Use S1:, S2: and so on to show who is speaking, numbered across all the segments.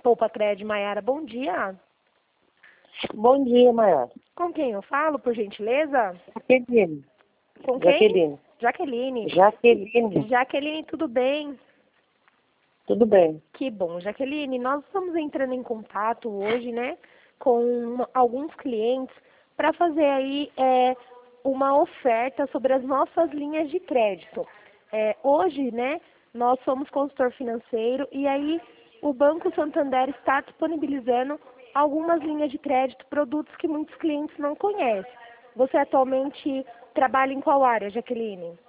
S1: Poupa Cred, Maiara, bom dia.
S2: Bom dia, Maiara.
S1: Com quem eu falo, por gentileza?
S2: Jaqueline.
S1: Com quem?
S2: Jaqueline.
S1: Jaqueline.
S2: Jaqueline.
S1: Jaqueline, tudo bem?
S2: Tudo bem.
S1: Que bom, Jaqueline. Nós estamos entrando em contato hoje, né, com alguns clientes para fazer aí uma oferta sobre as nossas linhas de crédito. Hoje, né, nós somos consultor financeiro e aí o Banco Santander está disponibilizando algumas linhas de crédito, produtos que muitos clientes não conhecem. Você atualmente trabalha em qual área, Jaqueline?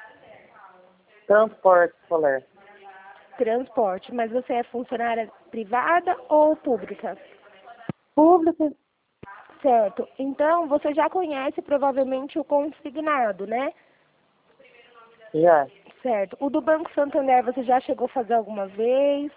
S2: Transporte escolar.
S1: Transporte, mas você é funcionária privada ou pública?
S2: Público?
S1: Certo. Então, você já conhece provavelmente o consignado, né?
S2: Já.
S1: Certo. O do Banco Santander você já chegou a fazer alguma vez?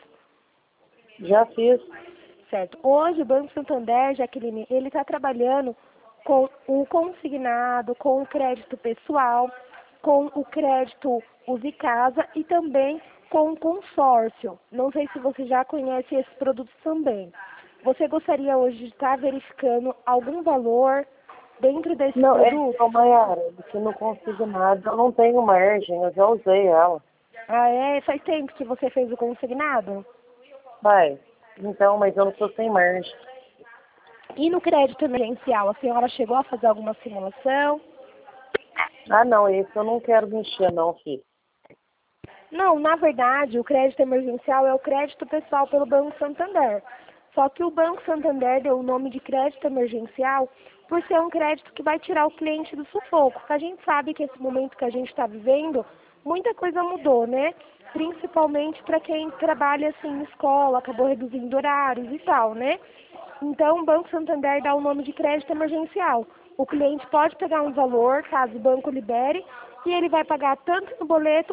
S2: Já fiz.
S1: Certo. Hoje o Banco Santander, Jaqueline, ele está trabalhando com o consignado, com o crédito pessoal, com o crédito Use Casa e também com o consórcio. Não sei se você já conhece esses produtos também. Você gostaria hoje de estar verificando algum valor dentro desse produto?
S2: Não, Maiara, que não consigo nada. Eu não tenho margem, eu já usei ela.
S1: Ah, é? Faz tempo que você fez o consignado?
S2: Vai. Então, mas eu não estou sem margem.
S1: E no crédito emergencial, a senhora chegou a fazer alguma simulação?
S2: Ah, não, esse eu não quero mexer, não, filho.
S1: Não, na verdade, o crédito emergencial é o crédito pessoal pelo Banco Santander. Só que o Banco Santander deu o nome de crédito emergencial por ser um crédito que vai tirar o cliente do sufoco. Porque a gente sabe que esse momento que a gente está vivendo, muita coisa mudou, né? Principalmente para quem trabalha assim em escola, acabou reduzindo horários e tal, né? Então, o Banco Santander dá o nome de crédito emergencial. O cliente pode pegar um valor, caso o banco libere, e ele vai pagar tanto no boleto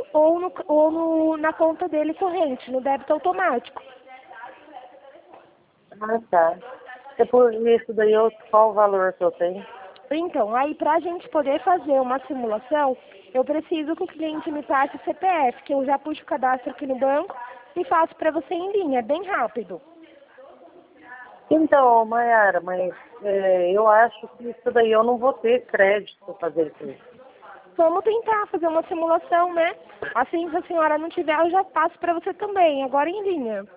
S1: na conta dele corrente, no débito automático.
S2: Ah, tá. É por isso daí, qual o valor que eu tenho?
S1: Então, aí para a gente poder fazer uma simulação, eu preciso que o cliente me passe o CPF, que eu já puxo o cadastro aqui no banco e faço para você em linha, é bem rápido.
S2: Então, Maiara, mas eu acho que isso daí eu não vou ter crédito para fazer isso.
S1: Vamos tentar fazer uma simulação, né? Assim, se a senhora não tiver, eu já passo para você também, agora em linha.